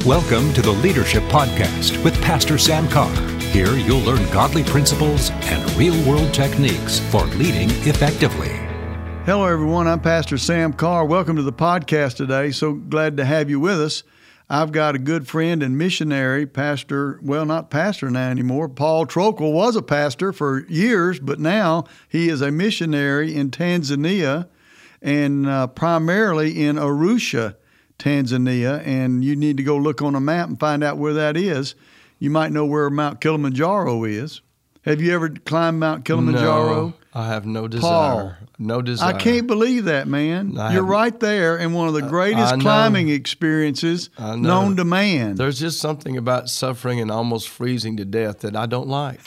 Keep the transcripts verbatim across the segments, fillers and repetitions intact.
Welcome to the Leadership Podcast with Pastor Sam Carr. Here you'll learn godly principles and real-world techniques for leading effectively. Hello, everyone. I'm Pastor Sam Carr. Welcome to the podcast today. So glad to have you with us. I've got a good friend and missionary, pastor, well, not pastor now anymore. Paul Trokel was a pastor for years, but now he is a missionary in Tanzania and uh, primarily in Arusha, Tanzania. And you need to go look on a map and find out where that is. You might know where Mount Kilimanjaro is. Have you ever climbed Mount Kilimanjaro? No, I have no desire. Paul, no desire. I can't believe that, man. I You're have- right there in one of the greatest I know. climbing experiences I know. known to man. There's just something about suffering and almost freezing to death that I don't like.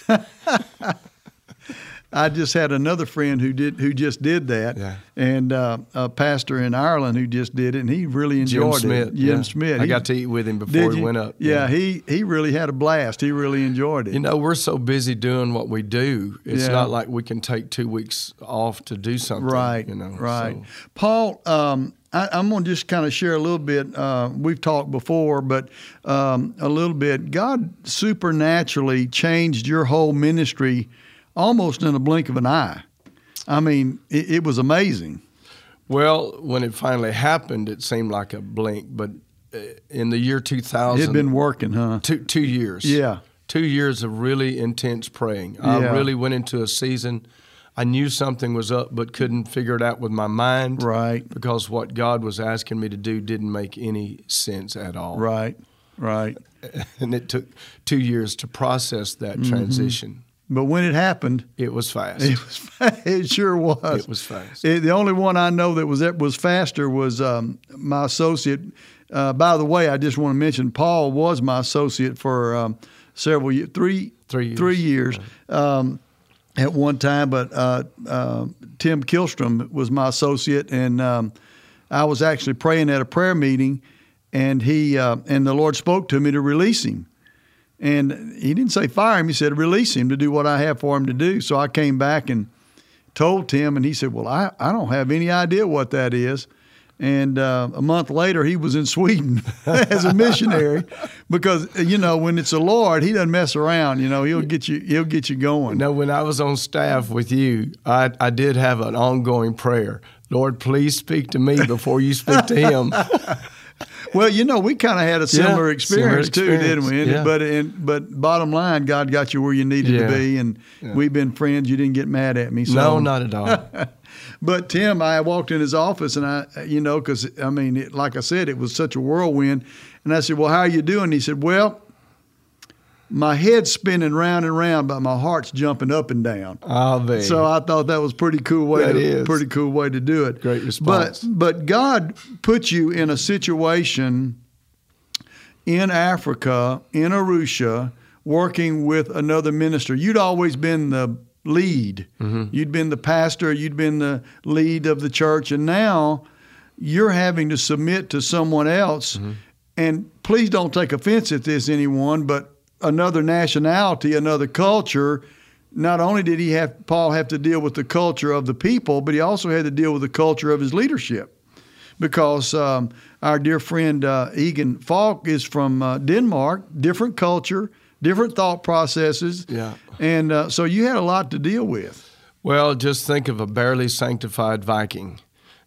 I just had another friend who did who just did that, Yeah. and uh, a pastor in Ireland who just did it, and he really Jim enjoyed Smith. it. Jim yeah. Smith. I He- got to eat with him before did he you? went up. Yeah, he he really had a blast. He really enjoyed it. You know, we're so busy doing what we do. It's Yeah. not like we can take two weeks off to do something. Right, You know, right. so- Paul, um, I, I'm going to just kind of share a little bit. Uh, we've talked before, but um, a little bit. God supernaturally changed your whole ministry almost in a blink of an eye. I mean, it, it was amazing. Well, when it finally happened, it seemed like a blink. But uh, in the year two thousand, It had been working, huh? two, two years. Yeah. Two years of really intense praying. I Yeah. really went into a season. I knew something was up, but couldn't figure it out with my mind. Right. Because what God was asking me to do didn't make any sense at all. Right, right. And it took two years to process that Mm-hmm. transition. But when it happened, It was fast. it was it sure was. It was fast. It- the only one I know that was that was faster was um, my associate. Uh, by the way, I just want to mention Paul was my associate for um, several years, three Three years. three years um, at one time. But uh, uh, Tim Kilstrom was my associate, and um, I was actually praying at a prayer meeting, and he uh, and the Lord spoke to me to release him. And he didn't say fire him. He said release him to do what I have for him to do. So I came back and told Tim, and he said, well, I, I don't have any idea what that is. And uh, a month later, he was in Sweden as a missionary because, you know, when it's the Lord, he doesn't mess around. You know, he'll get you he'll get you going. Now, when I was on staff with you, I, I did have an ongoing prayer. Lord, please speak to me before you speak to him. Well, you know, we kind of had a similar Yeah, experience similar too, didn't we? And, experience, yeah. But in, but bottom line, God got you where you needed Yeah. to be, and Yeah. we've been friends. You didn't get mad at me. So. No, not at all. But Tim, I walked in his office, and I, you know, because I mean, it, like I said, it was such a whirlwind. And I said, "Well, how are you doing?" He said, "Well, my head's spinning round and round, but my heart's jumping up and down." I'll be. So I thought that was pretty cool way. That to, is. pretty cool way to do it. Great response. But but God put you in a situation in Africa, in Arusha, working with another minister. You'd always been the lead. Mm-hmm. You'd been the pastor. You'd been the lead of the church, and now you're having to submit to someone else. Mm-hmm. And please don't take offense at this, anyone, but another nationality, another culture. Not only did he have Paul have to deal with the culture of the people, but he also had to deal with the culture of his leadership. Because um, our dear friend uh, Egan Falk is from uh, Denmark, different culture, different thought processes. Yeah. And uh, so you had a lot to deal with. Well, just think of a barely sanctified Viking.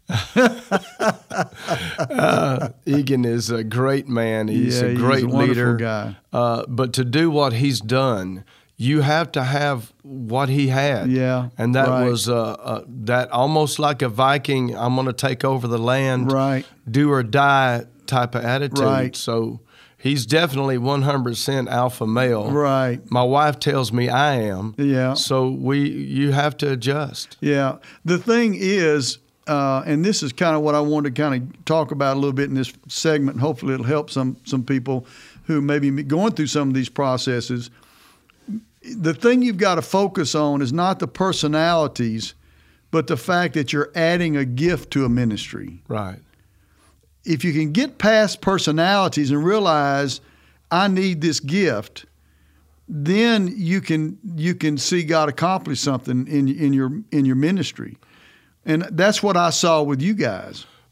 uh, Egan is a great man. He's Yeah, a he's great a wonderful leader. guy. Uh, but to do what he's done, you have to have what he had. Yeah, and that right. was uh, uh, that almost like a Viking. I'm going to take over the land, Right. do or die type of attitude. Right. So he's definitely one hundred percent alpha male. Right. My wife tells me I am. Yeah. So we, you have to adjust. Yeah. The thing is, uh, and this is kind of what I wanted to kind of talk about a little bit in this segment. Hopefully it'll help some some people who may be going through some of these processes. The thing you've got to focus on is not the personalities, but the fact that you're adding a gift to a ministry. Right. If you can get past personalities and realize I need this gift, then you can you can see God accomplish something in in your in your ministry. And that's what I saw with you guys.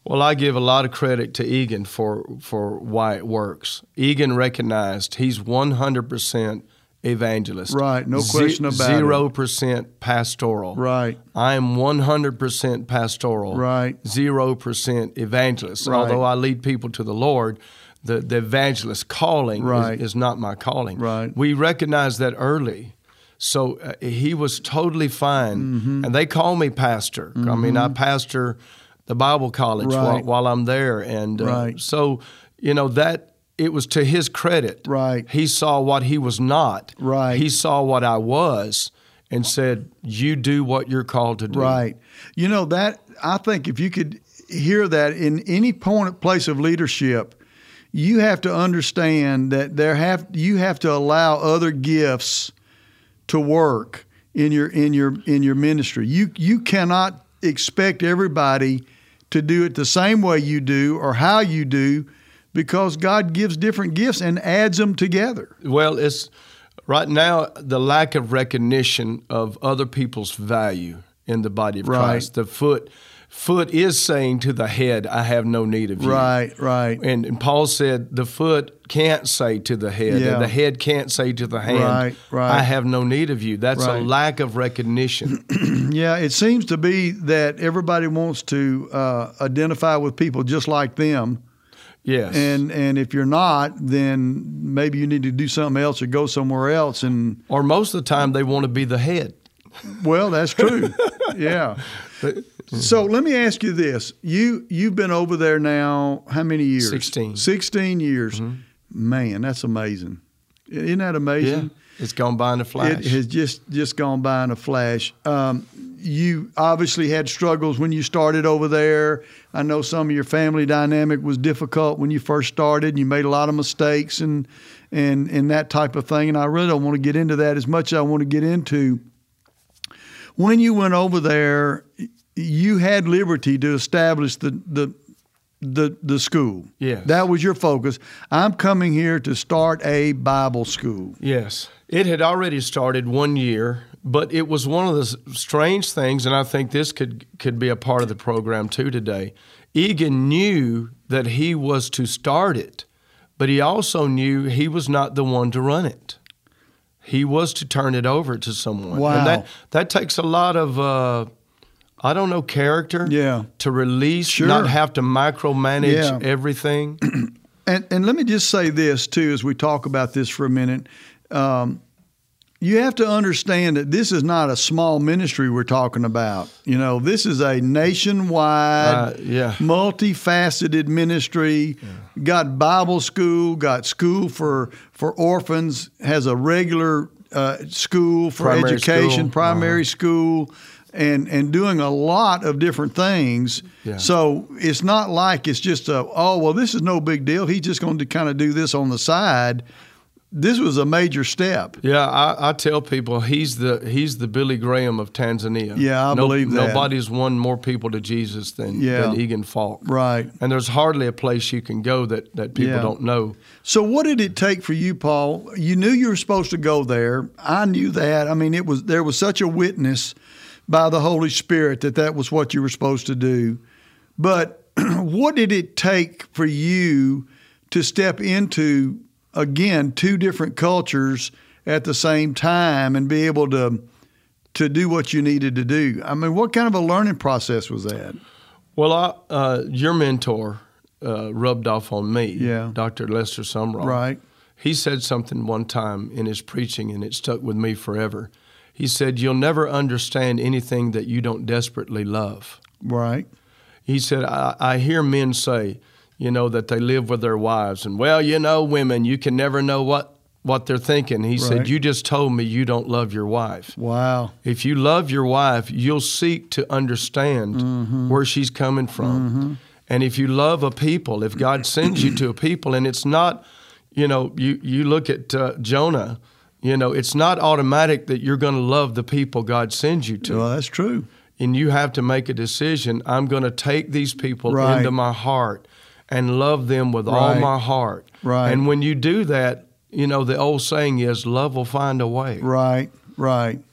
Well, I give a lot of credit to Egan for, for why it works. Egan recognized he's one hundred percent evangelist. Right, no question about it. Zero percent pastoral. Right. I am one hundred percent pastoral. Right. Zero percent evangelist. Right. Although I lead people to the Lord, the, the evangelist calling right. is, is not my calling. Right. We recognized that early. So uh, he was totally fine. Mm-hmm. And they call me pastor. Mm-hmm. I mean, I pastor the Bible college right. while, while I'm there. And uh, right. so, you know, that it was to his credit. Right. He saw what he was not. Right. He saw what I was and said, you do what you're called to do. Right. You know, that I think if you could hear that in any point, place of leadership, you have to understand that there have you have to allow other gifts to work in your in your in your ministry. You you cannot expect everybody to do it the same way you do or how you do, because God gives different gifts and adds them together. Well, it's right now the lack of recognition of other people's value in the body of right. Christ. The foot foot is saying to the head, I have no need of you. Right, right. And, and Paul said the foot can't say to the head, yeah. and the head can't say to the hand, right, right. I have no need of you. That's right. a lack of recognition. Yeah, it seems to be that everybody wants to uh, identify with people just like them. Yes. And and if you're not, then maybe you need to do something else or go somewhere else. And or most of the time they want to be the head. Well, that's true. Yeah. So let me ask you this. You, you've been over there now how many years? Sixteen. Sixteen years. Mm-hmm. Man, that's amazing. Isn't that amazing? Yeah. It's gone by in a flash. It has just, just gone by in a flash. Um, you obviously had struggles when you started over there. I know some of your family dynamic was difficult when you first started. You made a lot of mistakes and and and that type of thing. And I really don't want to get into that as much as I want to get into. When you went over there, you had liberty to establish the the the, the school. Yes. That was your focus. I'm coming here to start a Bible school. Yes. It had already started one year, but it was one of the strange things, and I think this could, could be a part of the program too today. Egan knew that he was to start it, but he also knew he was not the one to run it. He was to turn it over to someone. Wow. And that, that takes a lot of, uh, I don't know, character yeah. to release, sure. not have to micromanage yeah. everything. and, and let me just say this, too, as we talk about this for a minute. Um, you have to understand that this is not a small ministry we're talking about. You know, this is a nationwide, uh, yeah. multifaceted ministry. Yeah. Got Bible school, got school for for orphans, has a regular uh, school for primary education, school. primary uh-huh. school, and and doing a lot of different things. Yeah. So it's not like it's just a, oh, well, this is no big deal. He's just going to kind of do this on the side. This was a major step. Yeah, I, I tell people he's the he's the Billy Graham of Tanzania. Yeah, I no, believe that. Nobody's won more people to Jesus than, yeah. than Egan Falk. Right. And there's hardly a place you can go that, that people yeah. don't know. So what did it take for you, Paul? You knew you were supposed to go there. I knew that. I mean, it was there was such a witness by the Holy Spirit that that was what you were supposed to do. But what did it take for you to step into, again, two different cultures at the same time and be able to to do what you needed to do? I mean, what kind of a learning process was that? Well, I, uh, your mentor uh, rubbed off on me, yeah. Doctor Lester Sumrall. Right. He said something one time in his preaching, and it stuck with me forever. He said, you'll never understand anything that you don't desperately love. Right. He said, I, I hear men say, you know, that they live with their wives. And, well, you know, women, you can never know what, what they're thinking. He right. said, you just told me you don't love your wife. Wow. If you love your wife, you'll seek to understand mm-hmm. where she's coming from. Mm-hmm. And if you love a people, if God sends you to a people, and it's not, you know, you, you look at uh, Jonah, you know, it's not automatic that you're going to love the people God sends you to. Well, that's true. And you have to make a decision. I'm going to take these people right. into my heart and love them with right. all my heart. Right. And when you do that, you know, the old saying is, love will find a way. Right, right.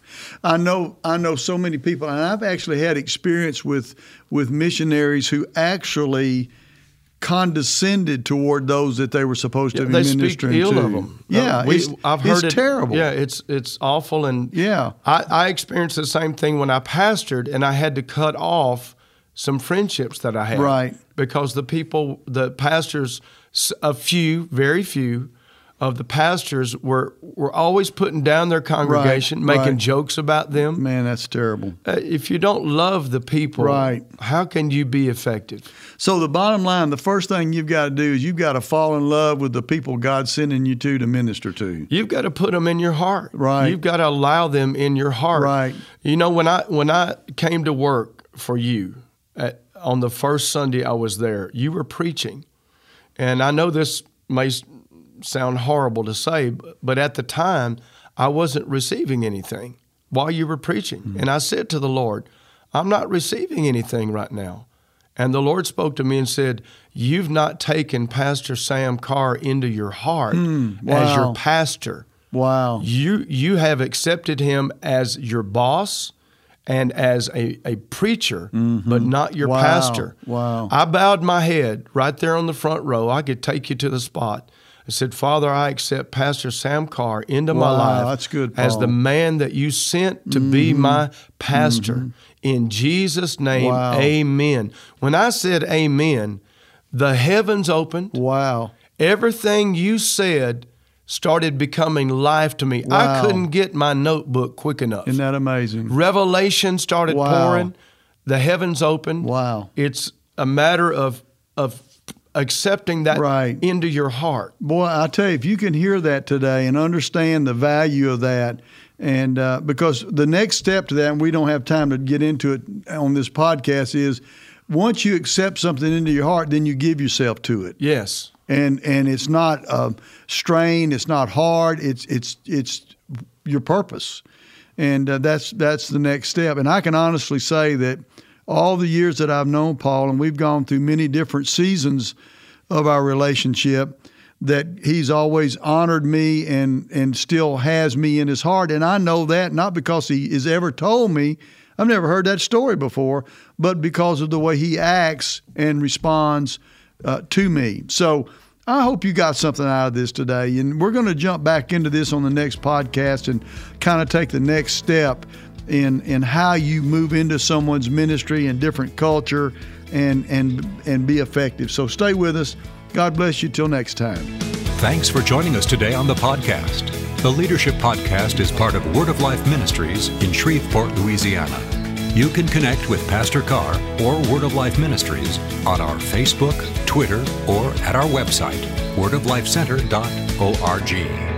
I know I know so many people, and I've actually had experience with with missionaries who actually condescended toward those that they were supposed to Yeah, be they speak ministering ill to. of them. Yeah, Uh, we- it's, I've heard it's it, terrible. Yeah, it's it's awful. And Yeah. I, I experienced the same thing when I pastored, and I had to cut off some friendships that I had. Right. Because the people, the pastors, s- a few, very few, of the pastors were were always putting down their congregation, Right, making right. jokes about them. Man, that's terrible. Uh, if you don't love the people, Right. how can you be effective? So the bottom line, the first thing you've got to do is you've got to fall in love with the people God's sending you to to minister to. You've got to put them in your heart. Right. You've got to allow them in your heart. Right. You know, when I when I came to work for you at, on the first Sunday I was there, you were preaching, and I know this may sound horrible to say, but at the time I wasn't receiving anything while you were preaching, mm-hmm. and I said to the Lord, "I'm not receiving anything right now." And the Lord spoke to me and said, "You've not taken Pastor Sam Carr into your heart Mm, wow. as your pastor. Wow. You you have accepted him as your boss and as a, a preacher, mm-hmm. but not your wow. pastor." Wow. I bowed my head right there on the front row. I could take you to the spot. I said, "Father, I accept Pastor Sam Carr into wow, my life that's good, as Paul. the man that you sent to mm-hmm. be my pastor. Mm-hmm. In Jesus' name, wow. amen." When I said amen, the heavens opened. Wow. Everything you said started becoming life to me. Wow. I couldn't get my notebook quick enough. Isn't that amazing? Revelation started wow. pouring. The heavens opened. Wow. It's a matter of of accepting that right. into your heart. Boy, I tell you, if you can hear that today and understand the value of that, and uh, because the next step to that, and we don't have time to get into it on this podcast, is once you accept something into your heart, then you give yourself to it. Yes. And and it's not a strain, it's not hard, it's it's it's your purpose, and uh, that's that's the next step. And I can honestly say that all the years that I've known Paul, and we've gone through many different seasons of our relationship, that he's always honored me and and still has me in his heart. And I know that not because he has ever told me. I've never heard that story before, but because of the way he acts and responds uh, to me. So I hope you got something out of this today. And we're going to jump back into this on the next podcast and kind of take the next step in in how you move into someone's ministry and different culture and and and be effective. So stay with us. God bless you till next time. Thanks for joining us today on the podcast. The Leadership Podcast is part of Word of Life Ministries in Shreveport, Louisiana. You can connect with Pastor Carr or Word of Life Ministries on our Facebook, Twitter, or at our website, word of life center dot org.